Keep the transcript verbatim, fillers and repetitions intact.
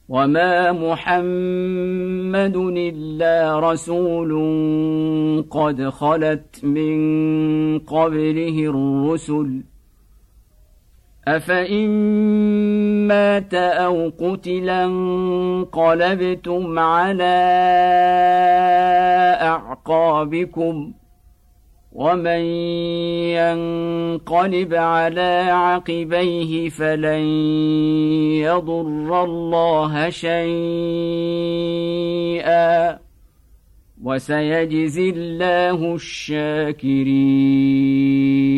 وما محمد إلا رسول قد خلت من قبله الرسل أفإن مات أو قتلا انقلبتم على أعقابكم ومن ينقلب على عقبيه فلن يضر الله شيئا وسيجزي الله الشاكرين.